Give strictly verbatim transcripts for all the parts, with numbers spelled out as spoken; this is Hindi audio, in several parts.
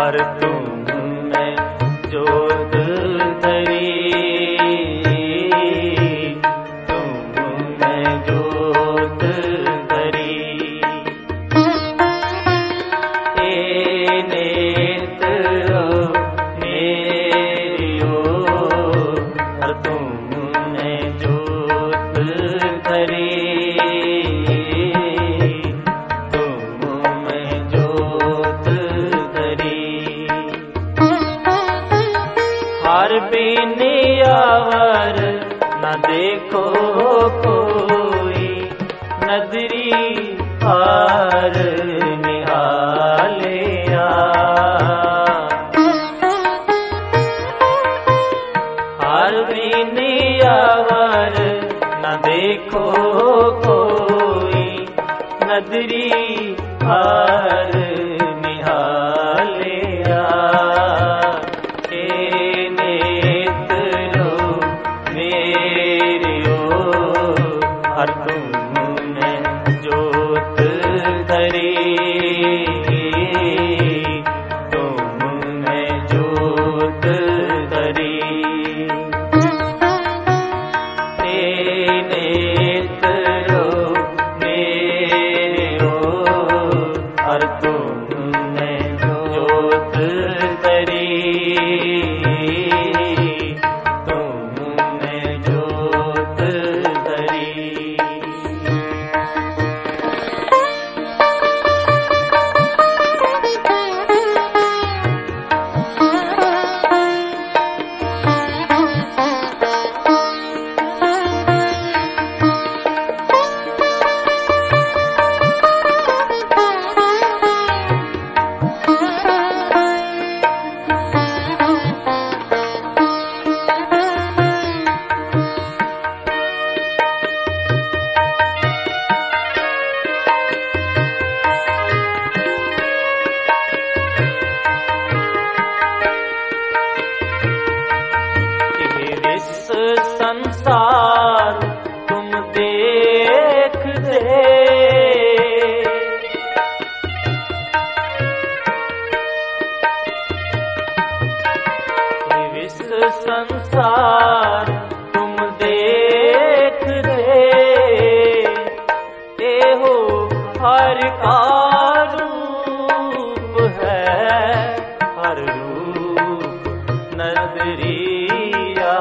हर तुम में जोत धरी, तुम में जोत धरी। ए नेत्रो मेरियो, हर तुम में जोत धरी, हर बिन आवर न देखो कोई, नदरी हार निहालिया। हर बिन आवर न देखो कोई, नदरी हार निहालिया। हर तुम में जोत धरी, तुम में जोत धरी। ए नेत्रो मेरियो, हर तुम में जोत धरी, तुम में जोत धरी। संसार तुम देख दे, विश्व संसार तुम देख दे। ए हो हर का रूप है, हर रूप नजरिया।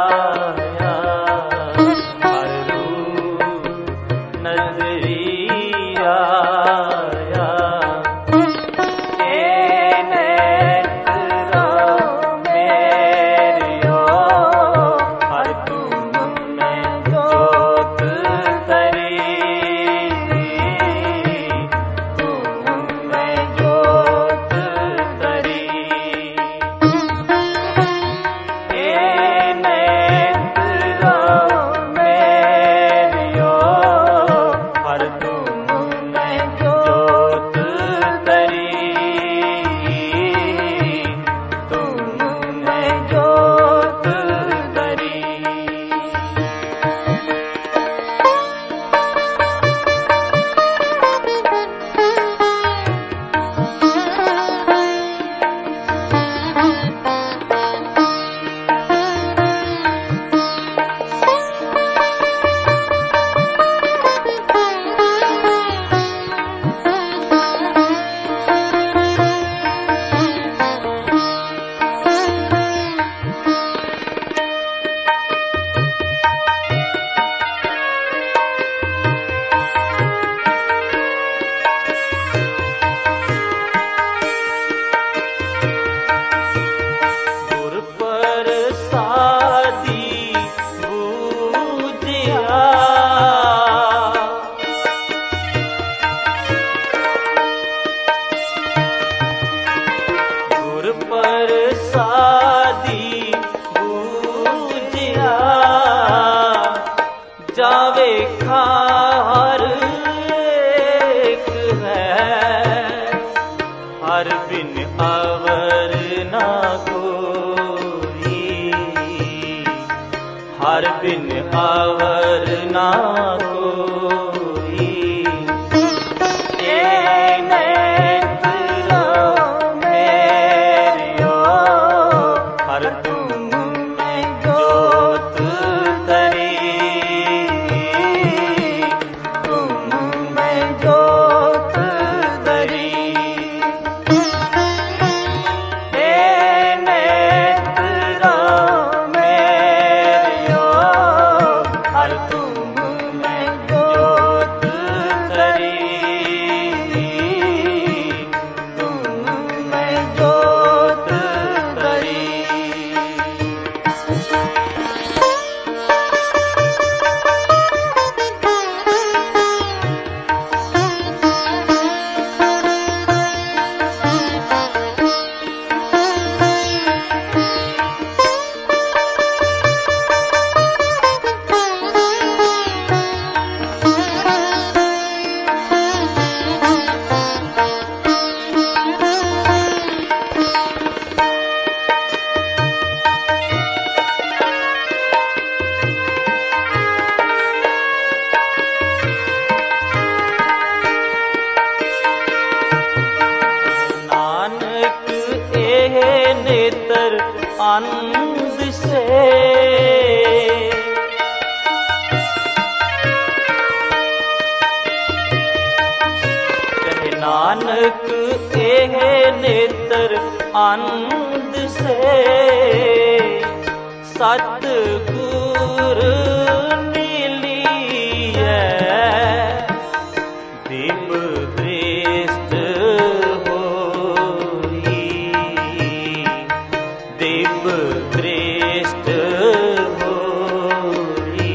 हर बिन अवर ना कोई, हर बिन अवर ना कोई। ए नेत्र मेरे अंध से। कहे नानक एह नेत्र अंध से, सतगुर नीलिए दीप दृष्ट होई, दीप दृष्ट होई।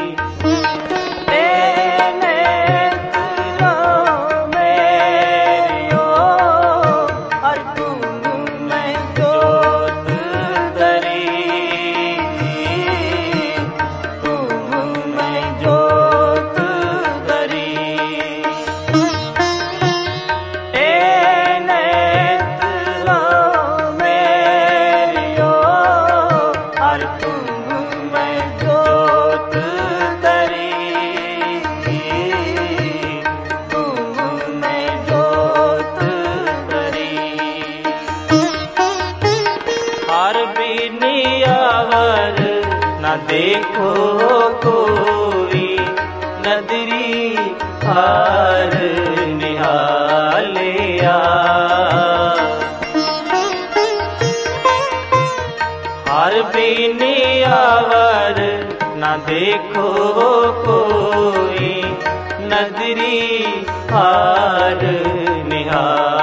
ए नेत्र मेरियो हर तुम में जोत धरी, तुम में जोत धरी। ए नेत्र मेरियो हर तुम में जोत धरी, तुम में जोत धरी। हर बिनियावर न देखो कोई, नदरी हार निहालिया। हर बिनियावर न देखो कोई, नदरी हार निहालिया।